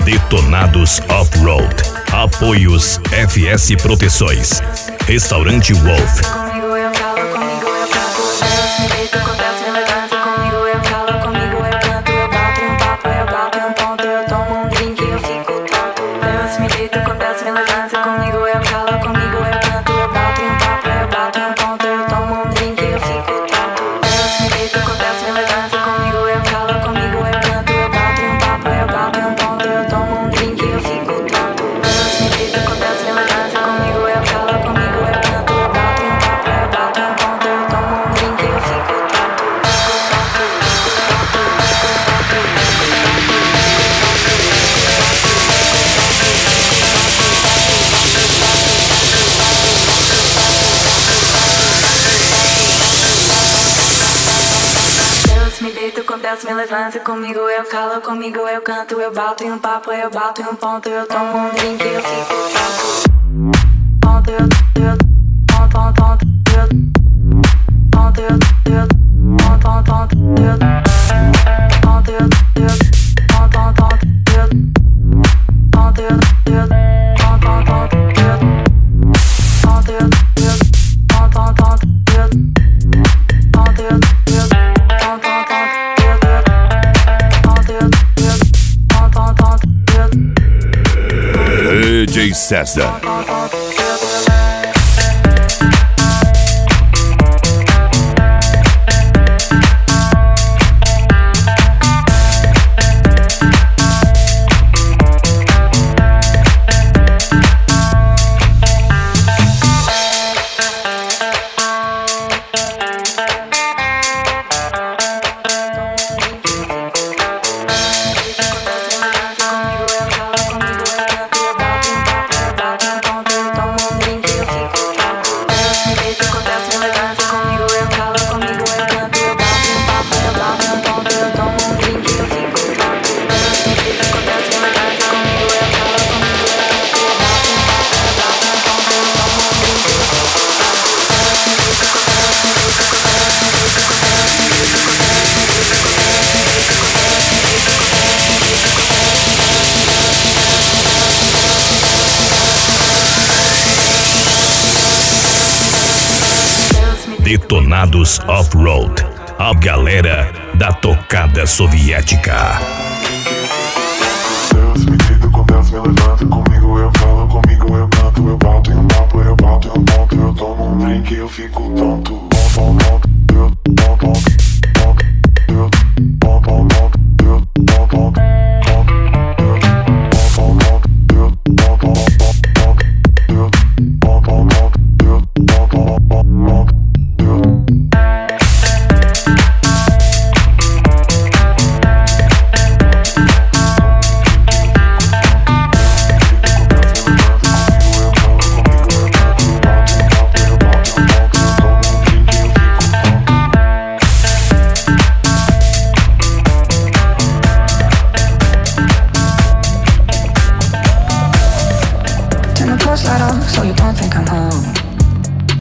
Detonados Off-Road. Apoios FS Proteções. Restaurante Wolf. Comigo eu calo, comigo eu canto. Eu me deito, acontece, me levanto. Comigo eu calo, comigo eu canto. Eu bato um papo, eu bato um ponto. Eu tomo um drink e eu fico tonto. Eu me deito, acontece, me levanto. Comigo eu calo, comigo eu canto. Eu bato um papo, eu bato um ponto. Eu tomo um drink e eu fico tonto. Eu me deito, acontece, me levanto. Comigo eu calo, comigo eu canto. Eu bato um papo, eu bato um ponto. Eu tomo um drink e eu fico tonto. Eu me deito, acontece, me levanto. Comigo eu calo, comigo eu canto. Eu bato um papo, eu bato um ponto. Eu tomo um drink e eu fico tonto. Deus me deito, com Deus me levanta. Comigo eu calo, comigo eu canto. Eu bato em um papo, eu bato em um ponto. Eu tomo um drink e eu fico tonto. Ponto, ponto, ponto, ponto, ponto, ponto, ponto, ponto, DJ César. Detonados Off-Road. A galera da tocada soviética. Deus me deita, com Deus me levanta. Comigo eu falo, comigo eu canto. Eu bato em um papo, eu bato em um ponto. Eu tomo um drink e eu fico tonto.